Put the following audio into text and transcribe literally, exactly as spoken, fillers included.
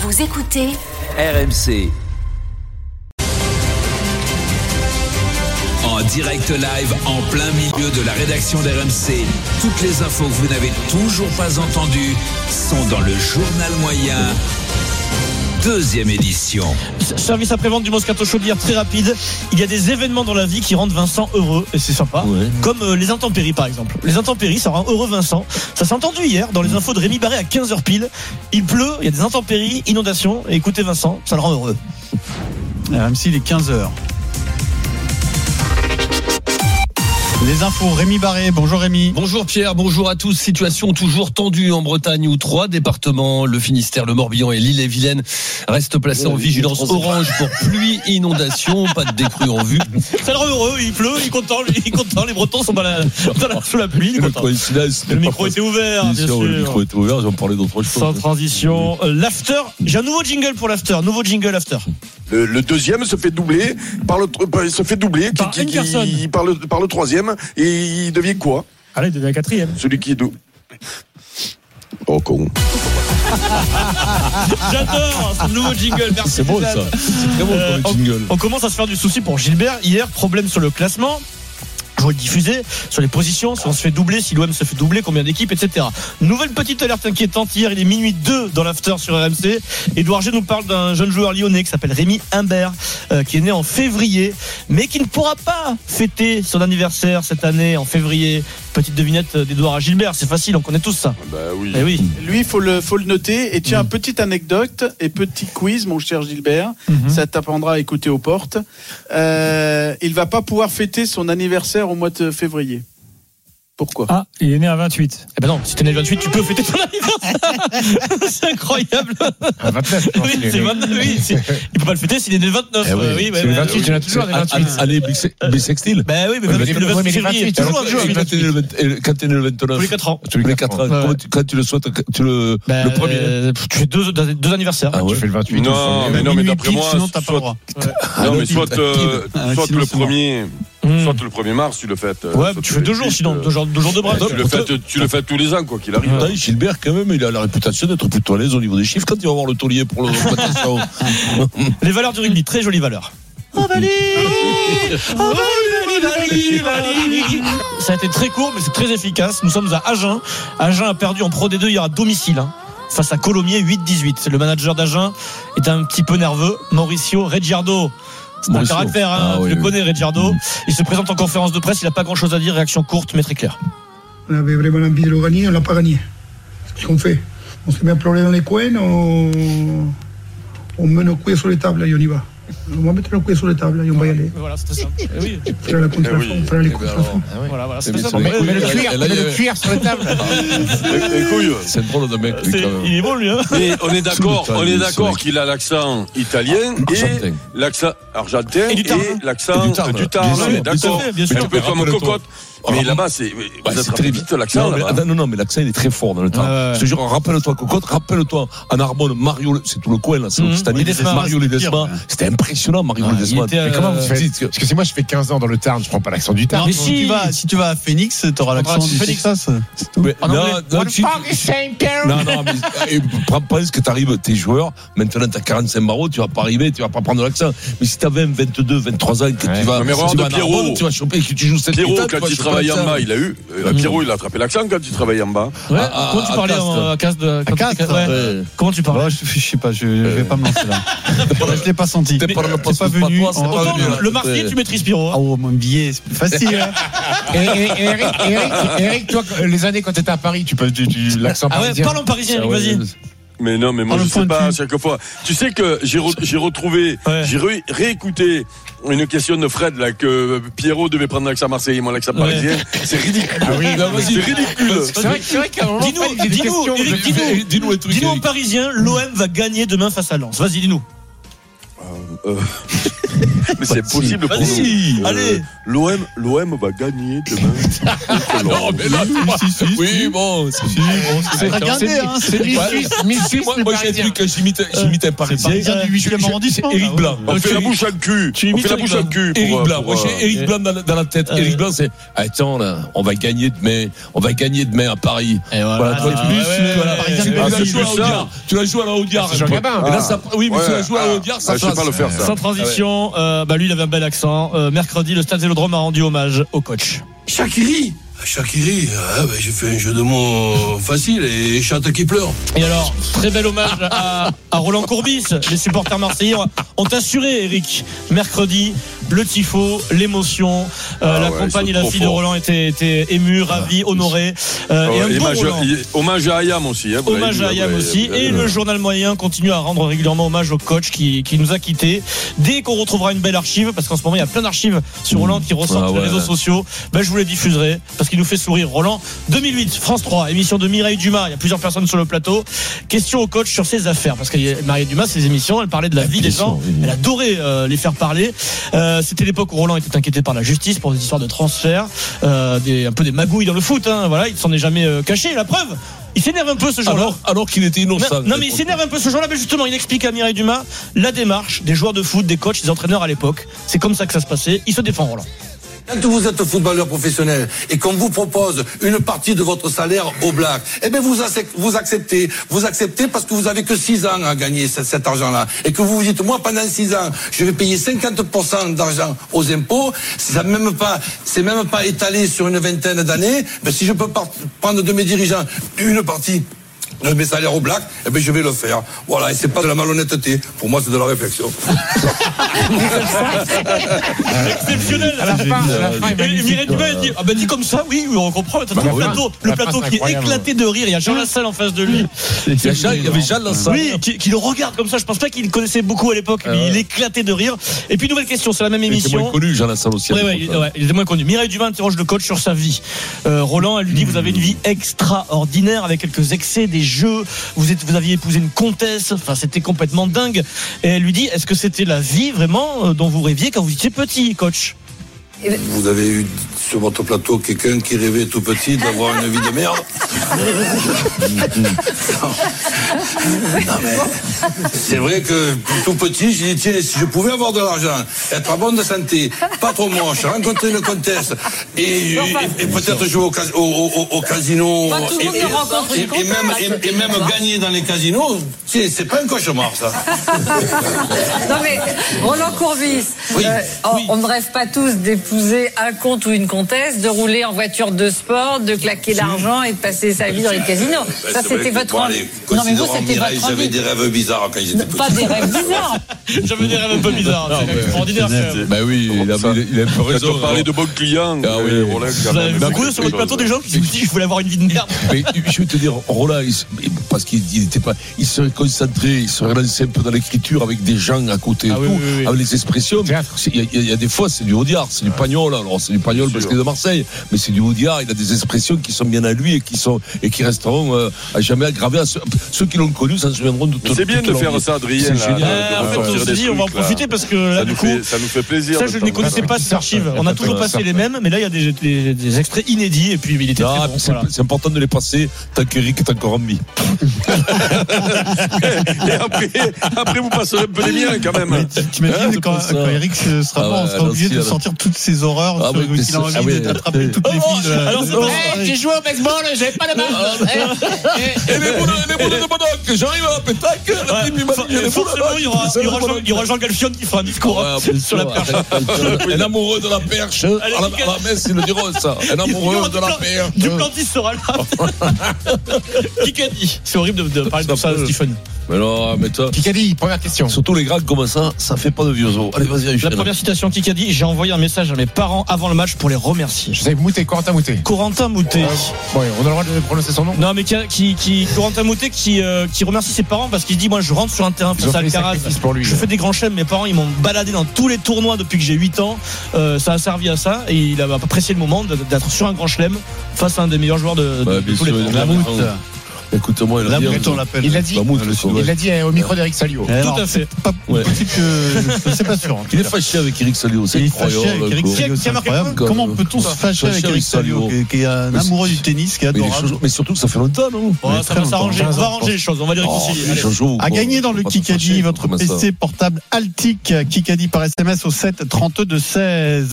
Vous écoutez R M C. En direct live, en plein milieu de la rédaction d'R M C. Toutes les infos que vous n'avez toujours pas entendues sont dans le journal moyen. Deuxième édition. Service après-vente du Moscato Chaudière, très rapide. Il y a des événements dans la vie qui rendent Vincent heureux, et c'est sympa. Ouais. Comme euh, les intempéries, par exemple. Les intempéries, ça rend heureux Vincent. Ça s'est entendu hier dans les infos de Rémi Barré à quinze heures pile. Il pleut, il y a des intempéries, inondations. Et écoutez Vincent, ça le rend heureux. R M C, il est quinze heures. Les infos, Rémi Barré. Bonjour Rémi. Bonjour Pierre, bonjour à tous. Situation toujours tendue en Bretagne où trois départements, le Finistère, le Morbihan et l'Ille-et-Vilaine, restent placés en vigilance orange pour pluie et inondation. Pas de décrue en vue. Ça le rend heureux, il pleut, il est content, lui, il est content. Les Bretons sont dans la, dans la, sous la pluie. Il est content. Le micro était ouvert, bien sûr. Le micro était ouvert, j'en parlais d'autres choses. Sans transition. L'after, j'ai un nouveau jingle pour l'after. Nouveau jingle after. Le, le deuxième se fait doubler par le se fait doubler par qui, une qui, personne. qui, par le par le troisième et il devient quoi? Allez, il devient quatrième. Celui qui est double. Oh con. J'adore ce nouveau jingle. Merci. C'est beau ça. C'est très beau euh, comme jingle. On, on commence à se faire du souci pour Gilbert. Hier, problème sur le classement. Je vais le diffuser sur les positions, si on se fait doubler, si l'O M se fait doubler, combien d'équipes, et cetera. Nouvelle petite alerte inquiétante. Hier, il est minuit deux dans l'after sur R M C. Édouard G nous parle d'un jeune joueur lyonnais qui s'appelle Rémi Humbert, euh, qui est né en février, mais qui ne pourra pas fêter son anniversaire cette année en février. Petite devinette d'Édouard à Gilbert, c'est facile, on connaît tous ça. Bah oui. Eh oui. Lui, il faut le, faut le noter. Et tiens, mmh. petite anecdote et petit quiz, mon cher Gilbert. Mmh. Ça t'apprendra à écouter aux portes. Euh, il va pas pouvoir fêter son anniversaire au mois de février. Pourquoi ? Ah, il est né à vingt-huit. Eh ben non, si t'es né le vingt-huit, tu peux fêter ton anniversaire. C'est incroyable. À vingt-neuf. Oui, c'est vingt-neuf. Oui, c'est... Il peut pas le fêter s'il est né le vingt-neuf. Eh oui, euh, oui, c'est bah, le vingt-huit, il y en a toujours des vingt-huit. Allez, bisextile. Ben oui, mais le vingt-huit février, toujours un jour. Quand t'es né le vingt-neuf. Tous les quatre ans. Tous les quatre ans. Quand tu le souhaites, tu le premier. Tu fais deux anniversaires. Ah ouais. Tu fais le vingt-huit. Non, mais non, mais d'après moi, sinon t'as pas le droit. Non, mais soit soit le premier. Soit le premier mars, tu le fêtes. Ouais, tu fais deux jours sinon, deux jours de bref. Tu le fêtes, tu le fêtes tous les ans, quoi qu'il arrive. Ouais. Gilbert, quand même, il a la réputation d'être plutôt à l'aise au niveau des chiffres quand il va voir le taulier pour le rotation. Les valeurs du rugby, très jolies valeurs. Ça a été très court, mais c'est très efficace. Nous sommes à Agen. Agen a perdu en Pro D deux hier à domicile. Hein, face à Colomiers, huit dix-huit. Le manager d'Agen est un petit peu nerveux. Mauricio Reggiardo. C'est un caractère, hein, ah, oui, tu le connais, Reggiardo. Il se présente en conférence de presse, il n'a pas grand chose à dire, réaction courte mais très claire. On avait vraiment envie de le gagner, on ne l'a pas gagné. C'est ce qu'on fait. On se met à pleurer dans les coins, on, on met nos couilles sur les tables et on y va. On va mettre nos couilles sur les tables et on va y aller. Voilà, c'était ça. Eh oui. On fera la contre-la-fond, on fera les contre-la-fond. Voilà, voilà, c'était ça. On met le cuir, on met le cuir sur les tables. Les couilles. C'est drôle de mec. Il est bon, lui, hein. Mais on est d'accord, on est d'accord qu'il a l'accent italien et l'accent argentin et l'accent du Tarn. On est d'accord. Mais tu peux comme cocotte. Mais là-bas, c'est, bah, vous c'est très vite l'accent. Non, là-bas. non, non, mais l'accent il est très fort dans le temps. Euh... Je te jure, rappelle-toi Cocotte, rappelle-toi en Narbonne, Mario, c'est tout le coin là, c'est mmh, cette année. Mario Ledesma, c'était impressionnant, Mario ah, Ledesma. Euh... Comment vous faites ? Parce que si moi je fais quinze ans dans le Tarn, je prends pas l'accent du Tarn. Mais si tu vas, si tu vas à Phoenix, t'auras l'accent du Phoenix. C'est tout. Non, non, mais prends pas ce que t'arrives, tes joueurs. Maintenant, t'as quarante-cinq barreaux, tu vas pas arriver, tu vas pas prendre l'accent. Mais si t'as vingt, vingt-deux, vingt-trois ans, que tu vas, tu vas choper, que tu joues cette Pierrot, quand il travaille en bas, il a eu. Euh, Pierrot, il a attrapé l'accent quand il travaillait en bas. Ouais. Ah, comment tu parlais à Castres de à Castres, ouais. Ouais. Comment tu parlais? Ouais, je, je sais pas, je, je vais pas me lancer là. Je l'ai pas senti. T'es pas, pas, pas venu. Pas Autant venu le, le marqué, tu maîtrises Pierrot. Ah, oh, mon billet, c'est plus facile. Hein. et, et, et Eric, Eric, Eric, toi, les années quand t'étais à Paris, tu peux du, du l'accent ah parisien. Ouais, parle en parisien, Eric, vas-y. Mais non, mais moi, je sais pas, à chaque fois. Tu sais que j'ai, re, j'ai retrouvé, ouais. j'ai ré, réécouté une question de Fred, là, que Pierrot devait prendre l'accent marseillais, moi, l'accent parisien. Ouais. C'est ridicule. Ah oui, non, c'est ridicule. C'est vrai, c'est vrai qu'à un moment, dis-nous, Fred, il y a des dis-nous, questions. Eric, dis-nous, dis-nous, dis-nous, dis-nous en parisien, l'O M va gagner demain face à Lens. Vas-y, dis-nous. Euh, euh... Mais c'est possible pour nous. Allez. L'O M, l'O M va gagner demain. Non, mais là, oui, bon, c'est regardez, hein. C'est mille Suisse. Moi, j'ai dit que j'imite un Parisien. Du huitième arrondissement. Éric Blanc. On fait la bouche à cul. On fait la bouche à cul. Éric Blanc. Moi, j'ai Éric Blanc dans la tête. Éric Blanc, c'est attends là, on va gagner demain. On va gagner demain à Paris. Voilà. Tu l'as joué à la Audiard. Oui, mais tu l'as joué à la Audiard. Ça je sais pas le faire ça. Sans transition, bah lui, il avait un bel accent. Mercredi, le Stade Vélodrome a rendu hommage au coach. Shaqiri. Shaqiri, ah ben j'ai fait un jeu de mots facile et chatte qui pleure. Et alors, très bel hommage à, à Roland Courbis. Les supporters marseillais ont assuré, Eric, mercredi, le tifo, l'émotion. Euh, ah la ouais, compagne et la fille fort. de Roland étaient, étaient émues, ravies, honorées. Euh, oh, et un et bon hommage, Roland. hommage à Ayam aussi. Hein, hommage à Ayam aussi. Et le journal moyen continue à rendre régulièrement hommage au coach qui, qui nous a quittés. Dès qu'on retrouvera une belle archive, parce qu'en ce moment il y a plein d'archives sur Roland qui ressortent ah ouais. sur les réseaux sociaux, ben, je vous les diffuserai parce qu'il nous fait sourire. Roland, deux mille huit, France trois, émission de Mireille Dumas. Il y a plusieurs personnes sur le plateau. Question au coach sur ses affaires, parce que Mireille Dumas, ses émissions, elle parlait de la, la vie des gens. Oui. Elle adorait euh, les faire parler. Euh, c'était l'époque où Roland était inquiété par la justice pour des histoires de transfert, euh, des, un peu des magouilles dans le foot. Hein, voilà, il s'en est jamais euh, caché. La preuve. Il s'énerve un peu ce jour-là. Alors, alors qu'il était innocent. Non, non mais il s'énerve un peu ce jour-là. Mais justement, il explique à Mireille Dumas la démarche des joueurs de foot, des coachs, des entraîneurs à l'époque. C'est comme ça que ça se passait. Il se défend, Roland. Quand vous êtes footballeur professionnel et qu'on vous propose une partie de votre salaire au black, eh bien vous, vous acceptez. Vous acceptez parce que vous avez que six ans à gagner cet, cet argent-là. Et que vous vous dites, moi, pendant six ans, je vais payer cinquante pour cent d'argent aux impôts. C'est même pas, c'est même pas étalé sur une vingtaine d'années. Mais si je peux prendre de mes dirigeants une partie de mes salaires au black, eh bien je vais le faire. Voilà, et c'est pas de la malhonnêteté. Pour moi, c'est de la réflexion. Exceptionnel. À la fin, à la fin, il Mireille Dumas dit, ah ben dit comme ça, oui, on comprend. Bah, le plateau, le plateau qui est éclaté de rire. Il y a Jean Lassalle en face de lui. Il y, Jean, il y avait Jean Lassalle. Oui, qui, qui le regarde comme ça. Je pense pas qu'il le connaissait beaucoup à l'époque, mais euh... il éclatait de rire. Et puis nouvelle question, c'est la même émission. Il était moins connu, Jean Lassalle aussi. Ouais, ouais, il, ouais, il était moins connu. Mireille Dumas interroge le coach sur sa vie. Euh, Roland, elle lui dit, mmh. vous avez une vie extraordinaire avec quelques excès, des jeux. Vous êtes, vous aviez épousé une comtesse. Enfin, c'était complètement dingue. Et elle lui dit, est-ce que c'était la vie vraiment dont vous rêviez quand vous étiez petit, coach? Vous avez eu sur votre plateau quelqu'un qui rêvait tout petit d'avoir une vie de merde. Non mais c'est vrai que tout petit, j'ai dit tiens, si je pouvais avoir de l'argent, être en bonne santé, pas trop moche, rencontrer une comtesse et, et, et peut-être jouer au, au, au, au casino et, et, et, et même, et, et même gagner dans les casinos, c'est, c'est pas un cauchemar ça. Non mais Roland Courbis, oui. Euh, on, oui. on ne rêve pas tous d'épouser un comte ou une comtesse, de rouler en voiture de sport, de claquer l'argent et de passer sa vie dans les casinos. Ben, ça c'était votre envie. Non mais vous c'était votre envie. J'avais des rêves bizarres quand j'étais petit. Pas des rêves bizarres. J'avais des rêves un peu bizarres. C'est extraordinaire. Bah oui, il a, il a un peu raison. On parlait de bons clients. Ah oui, Roland. Vous avez beaucoup sur votre plateau des gens qui se disent je voulais avoir une vie de merde. Mais je vais te dire, Roland, parce qu'il était pas, il serait concentré, il serait lancé un peu dans l'écriture avec des gens à côté, avec les expressions. Il y a des fois c'est du Audiard, c'est du Pagnol. Alors c'est du Pagnol parce qu'il est de Marseille, mais c'est du Audiard. Il a des expressions qui sont bien à lui et qui sont et qui resteront euh, à jamais aggravées. À ceux, ceux qui l'ont connu s'en souviendront de tout. C'est bien de faire ça, Adrien. C'est génial. Euh, en fait, on se dit, on va en profiter parce que là, du coup, ça nous fait plaisir. Ça, je ne connaissais pas ces archives. On a toujours passé les mêmes, mais là, il y a des, des, des extraits inédits et puis il était très bon. C'est, voilà. C'est important de les passer tant qu'Eric est encore en vie. Et après, après, vous passerez un peu les miens quand même. T'imagines quand Eric sera mort, on sera obligé de sortir toutes ces horreurs. Ah oui, qu'il a envie ah oui, d'attraper toutes oh, les filles. De, alors, de hey, j'ai joué au baseball, j'avais pas la main. Et les boules, les boules de Bodoc, j'arrive à la pétaque. Forcément, il y aura, il y aura, Jean, il y aura Jean Galfion qui fera un discours ah, ouais, sur la perche. Un amoureux de la perche. À la, à la messe, ils le diront ça. Un amoureux de la perche. Duplantis sera là. Qui a dit? C'est horrible de, de parler de ça, Stephen. Mais non, mais toi. Kikadi, première question. Surtout les grands comme ça, ça fait pas de vieux os. Allez, vas-y, la première citation Kikadi, j'ai envoyé un message à mes parents avant le match pour les remercier. Je sais, Moutet, Corentin Moutet. Corentin Moutet. Euh, ouais, on a le droit de prononcer son nom. Non, mais qui, qui, qui Corentin Moutet qui, euh, qui remercie ses parents parce qu'il dit moi je rentre sur un terrain face à Alcaraz. Je fais des grands chèmes, mes parents ils m'ont baladé dans tous les tournois depuis que j'ai huit ans. Euh, ça a servi à ça et il a apprécié le moment d'être sur un grand chelem face à un des meilleurs joueurs de, de, ouais, de tous les temps. Écoute-moi, il a dit. Il l'a dit. Il l'a dit au micro d'Eric Salio. Tout à fait. Pas possible que. C'est pas sûr. Il est fâché avec Eric Salio. Il est fâché avec Eric Salio. C'est incroyable. Comment peut-on se fâcher avec Eric Salio, qui est un amoureux du tennis, qui est adorable. Mais surtout que ça fait longtemps, non? Ça va s'arranger. On va arranger les choses. On va les réconcilier. À gagner dans le Kikadi, votre P C portable Altic Kikadi par S M S au sept trente-deux seize.